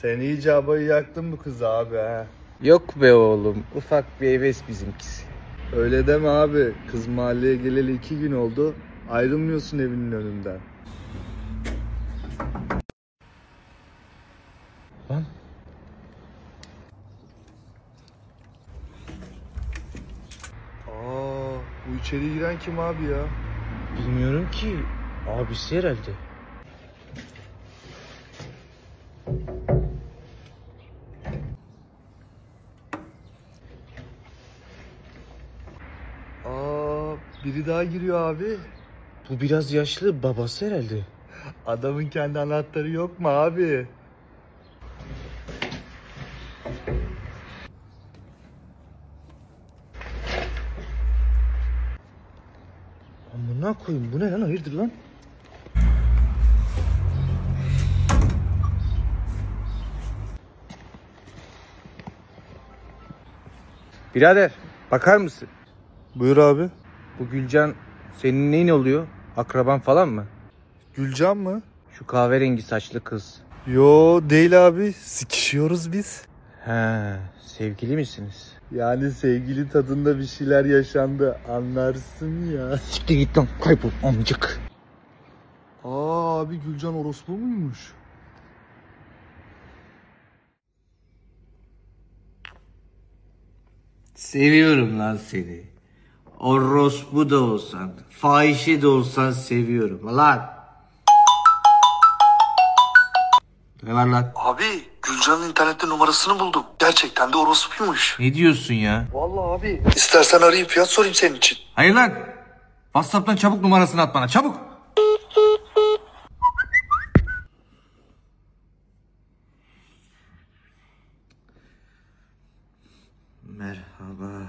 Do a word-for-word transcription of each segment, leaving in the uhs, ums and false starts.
Sen iyice abayı yaktın bu kızı abi ha. Yok be oğlum, ufak bir heves bizimkisi. Öyle deme abi. Kız mahalleye geleli iki gün oldu. Ayrılmıyorsun evinin önünden. Lan. Aa, bu içeri giren kim abi ya? Bilmiyorum ki. Abisi herhalde. Aa, biri daha giriyor abi. Bu biraz yaşlı, babası herhalde. Adamın kendi anahtarı yok mu abi? Amına koyayım, bu ne lan, hayırdır lan? Birader, bakar mısın? Buyur abi. Bu Gülcan senin neyin oluyor? Akraban falan mı? Gülcan mı? Şu kahverengi saçlı kız. Yo değil abi. Sikişiyoruz biz. He, sevgili misiniz? Yani sevgili tadında bir şeyler yaşandı. Anlarsın ya. Siktir git lan, kaybol amcık. Aa abi, Gülcan orospu muymuş? Seviyorum lan seni. Orospu da olsan, fahişe de olsan seviyorum lan. Ne var lan? Abi Gülcan'ın internette numarasını buldum. Gerçekten de orospuymuş. Ne diyorsun ya? Vallahi abi. İstersen arayıp fiyat sorayım senin için. Hayır lan. WhatsApp'tan çabuk numarasını at bana, çabuk. Merhaba.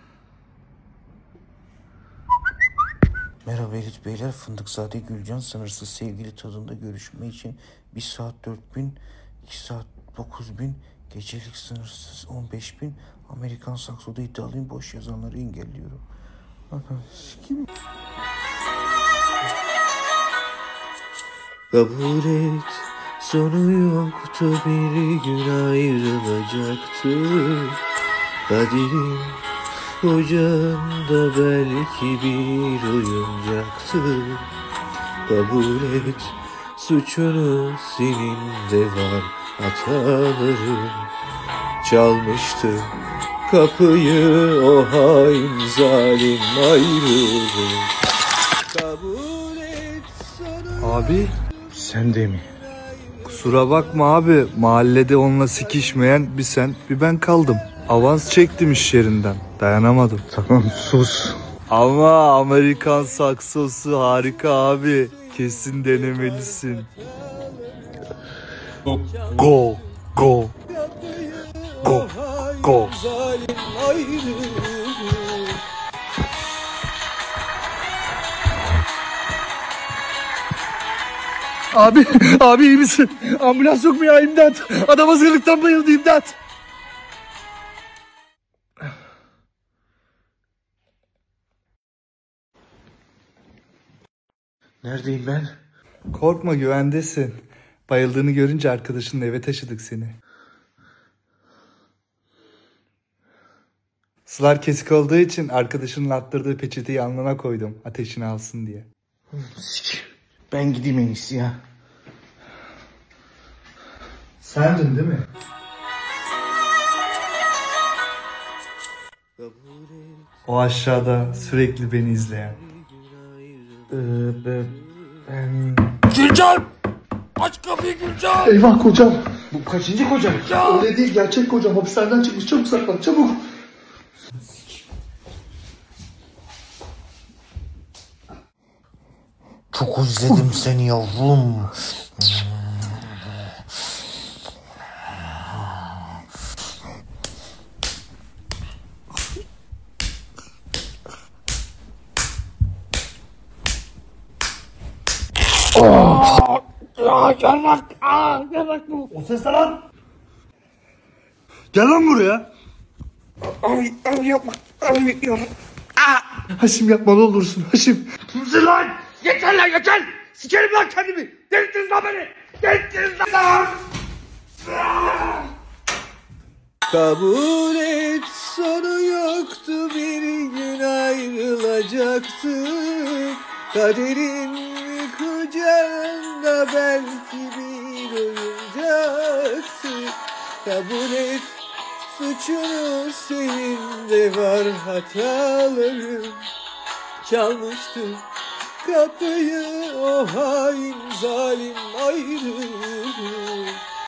Merhaba Elit Beyler, Fındıkzade Gülcan sınırsız sevgili tadında görüşme için bir saat dört bin, iki saat dokuz bin, gecelik sınırsız on beş bin, Amerikan Sakso'da iddialıyım, boş yazanları engelliyorum. Kim? Kabul et, sonu yoktu, bir gün ayrılacaktı. Kaderin kucağında belki bir oyuncaktı. Kabul et, suçunu senin de var, hataların. Çalmıştı kapıyı o hain zalim ayrılığı. Kabul et, sonu... Abi Sen de mi? kusura bakma abi. Mahallede onunla sikişmeyen bir sen bir ben kaldım. Avans çektim iş yerinden. Dayanamadım. Tamam, sus. Ama Amerikan saksosu harika abi. Kesin denemelisin. Go, go, go, go, go. Abi, abi iyi misin? Ambulans yok mu ya, imdat? Adam hazırlıktan bayıldı, imdat. Neredeyim ben? Korkma, güvendesin. Bayıldığını görünce arkadaşınla eve taşıdık seni. Sular kesik olduğu için arkadaşının attırdığı peçeteyi alnına koydum. Ateşini alsın diye. Ben gideyim en iyisi ya. Sendin değil mi? O aşağıda sürekli beni izleyen. Ee, ben... ben... Gülcan! Aç kapıyı Gülcan! Eyvah kocam. Bu kaçıncı kocam? Öyle değil, gerçek kocam. Hapishaneden çıkmış. Çabuk saklan, çabuk. Çok özledim seni yavrum. O ses lan. Gel lan buraya. Abi, abi yapma. Abi yapma. Haşim yapma ne olursun Haşim. Kimsin lan? Yeter lan yeter! Sikerim lan kendimi! Delirttiniz lan beni! Delirttiniz lan! Kabul et, sonu yoktu, bir gün ayrılacaktık. Kaderin kucağında belki bir oyuncaktı. Kabul et, suçunu, senin de var hataların. Çalmıştı kapıyı o hain zalim ayrılık.